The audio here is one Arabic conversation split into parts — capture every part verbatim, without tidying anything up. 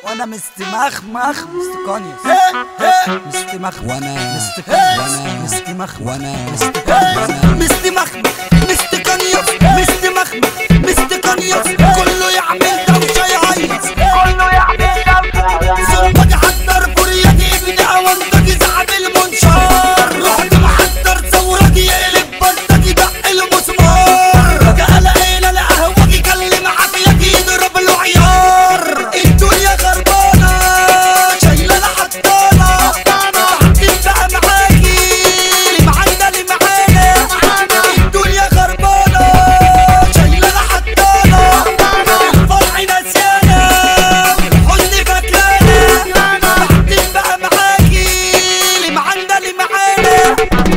وانا مستمخمخ مستقانيس مستمخ وانا مستقانيس مستمخ وانا مستمخ مستقانيس مستمخ مستقانيس كله يعمل دوشه يعيط كله يعمل دوشه صوتك حضر فريتي ابدع وانت زعب المنشار رحت محضر ثورك يقلب بردك يدق المسمار قال عيله القهوه يكلم عافيك يضرب له عيار الدنيا خربانه شايله لحطانه بعدين بقى معاكي اللي معانا اللي معانا الدنيا خربانه شايله لحطانه الفرح نسيانه والحزن فاكرانا بعدين بقى معاكي اللي معانا اللي معانا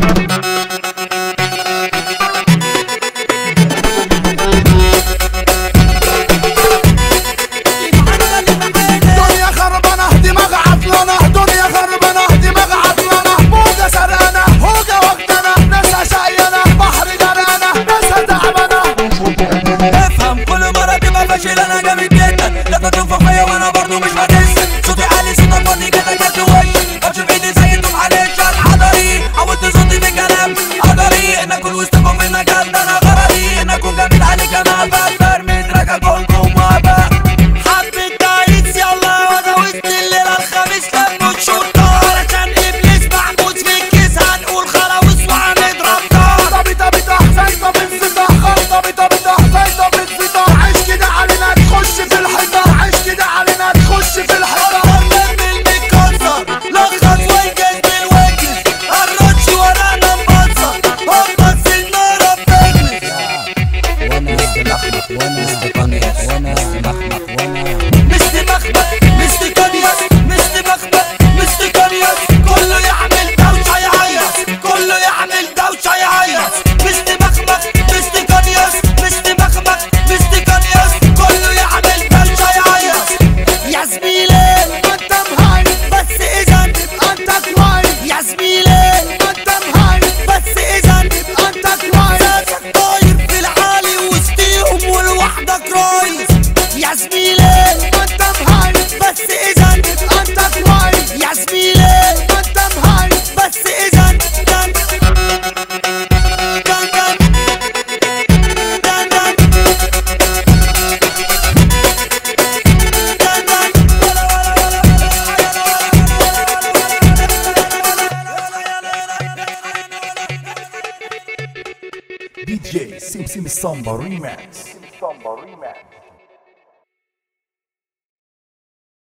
انا جامد جدا لا تنفخ فيا وانا برضو مش هتنسى صوتي عالي صوتك فاضي كده كات وش امشي بايدي زيتهم على الشارع حضري حاولت صوتي بكلام قدري ان اكون وسطكم في المجال ده انا غرضي ان اكون جامد عليك انا بقدر مدرك اكلكم وابا حبيت تعيس يلا وانا وسط الليله الخميس لموا الشرطه علشان ابليس محبوس في الكيس هنقول خلاويص وهنضرب نار طبي طبي تحسيطه بالزيطه طبي طبي تحسيطه بالزيطه عيش كده علينا تخش في الحيطه عيش كده علينا تخش في الحيطه قرب المكسر لخص وانجز بالوجز الرش ورانا مبصر هبص النار بتجلس وانا مستمخمخ وانا مستقانيس وانا مستمخمخ وانا مستمخمخ مستقانيس مستمخمخ مستقانيس كله يعمل دوشه يهيص كله يعمل دوشه يهيص مستمخمخ مستقانيس مستمخمخ مستقانيس كله يعمل دوشه يهيص يا زميلي انت مهايب بس اذا انت كويس يا زميلي انت مهايب بس اذا انت كويس ذاتك طاير في العالي وسطيهم ولوحدك رايس يا زميلي انت مهايب بس اذا انت كويس يا زميلي انت مهايب بس اذا كان كان كان كان كان دي جي سيم سيم السامبا ريماكس.